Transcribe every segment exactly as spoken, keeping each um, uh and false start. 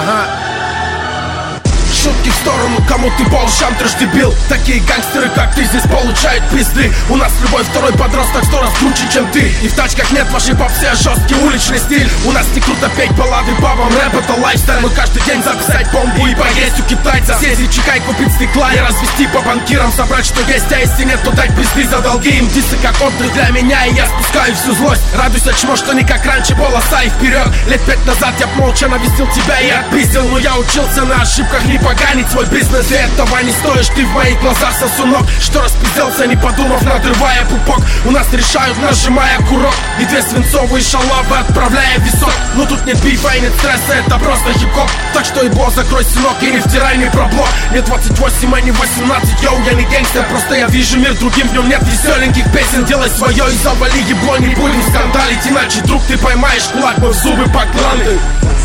Ага. Шутки в сторону, кому ты по ушам трижды бил. Такие гангстеры, как ты, здесь получают пизды. У нас любой второй подросток сто раз круче, чем ты. И в тачках нет вашей попсы, а жесткий уличный стиль. У нас не круто петь баллады бабам, рэп это лайфстайл. Мы каждый день записать бомбу и поесть у китайца. Съездить чекай, купить стекла и развести по банкирам. Собрать что есть, а если нет, то дать пизды за долги им. Дисы как отдых для меня, и я спускаю всю злость. Радуйся, чмо, что не как раньше, полоса и вперед. Лет пять назад я б молча навестил тебя и отпиздил. Но я учился на ошибках, не поганить свой бизнес. Для этого не стоишь ты в моих глазах, сосунок. Что распизделся, не подумав, надрывая пупок. У нас решают, нажимая курок. И две свинцовые шалавы, отправляя в висок. Но тут нет бифа и нет стресса, это просто хип-хоп. Так что, ебо, закрой, сынок, и не втирай мне про блок. Мне двадцать восемь, а не восемнадцать, йоу, я не гангстер. Просто я вижу мир другим, в нем нет веселеньких песен. Делай свое и завали ебло, не будем скандалить. Иначе, друг, ты поймаешь кулак мой в зубы по гланды.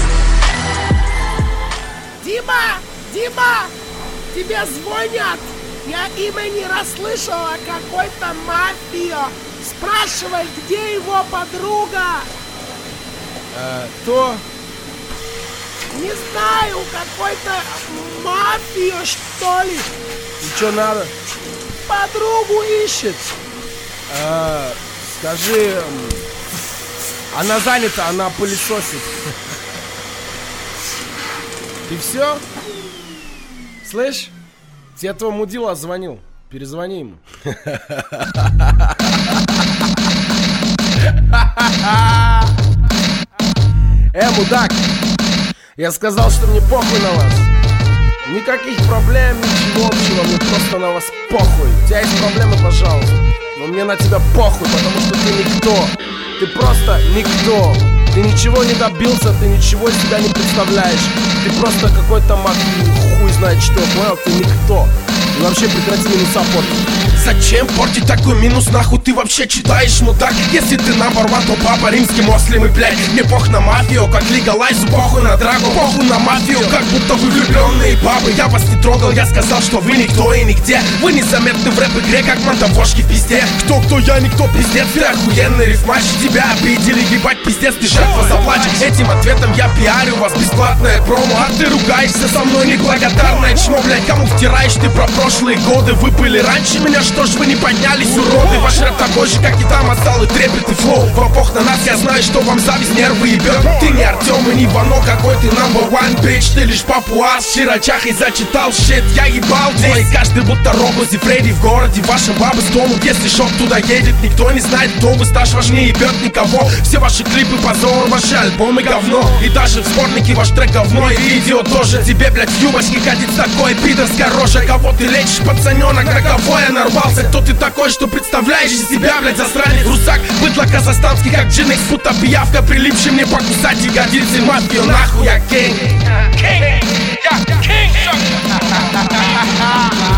Дима! Дима! Тебе звонят! Я имя не расслышала, какой-то мафио. Спрашивай, где его подруга? Э, кто? Не знаю, какой-то мафио, что ли. И что надо? Подругу ищет. Э, скажи, она занята, она пылесосит. И все? Слышь, тебе твой мудила звонил. Перезвони ему. Э, мудак, я сказал, что мне похуй на вас. Никаких проблем, ничего общего, мне просто на вас похуй. У тебя есть проблемы, пожалуйста, но мне на тебя похуй, потому что ты никто. Ты просто никто. Ты ничего не добился, ты ничего из себя не представляешь. Ты просто какой-то мафия, хуй знает что, понял? Ты никто. И вообще прекрати минуса портить. Зачем портить такой минус, нахуй ты вообще читаешь, мудак? Если ты number one, то папа римский муслим и блядь. Мне пох на мафию, как легалайзу, похуй на драгу, похуй на мафию, как будто вы влюбленные бабы. Я вас не трогал, я сказал, что вы никто и нигде. Вы незаметны в рэп-игре, как мантовошки в пизде. Кто-кто, я никто, пиздец, ты охуенный рифмач. Тебя обидели, ебать, пиздец, ты жертва, заплачь. Этим ответом я пиарю вас, бесплатное промо. А ты ругаешься со мной, неблагодарное чмо, блядь. Кому втираешь ты про прошлые годы? Вы были раньше меня, что ж вы не поднялись, уроды? Ваш рэп такой же, как и там, отсталый трепет и флоу. Вам пох на нас, я знаю, что вам зависть нервы ебет. Ты не Артем и не Вано, какой ты number one, bitch. Ты лишь папуас, вчерачах и зачитал щит. Я ебал здесь, каждый будто Роблоз и Фредди в городе. Ваши бабы стонут, если шок туда едет. Никто не знает, кто вы, стаж ваш не ебет никого. Все ваши клипы позор, ваши альбомы говно. И даже в сборнике ваш трек говно, и видео тоже. Тебе, блядь, в юбочке ходить с такой пидорской рожей. Кого ты лечишь, пацаненок, на кого я нарвался? Кто ты такой, что представляешь из себя, блядь, засранец? Русак, быдло казахстанский, как джинекс, будто пиявка, прилипший мне покусать ягодицы. Мафию, нахуй, я кинг. Кинг, я кинг.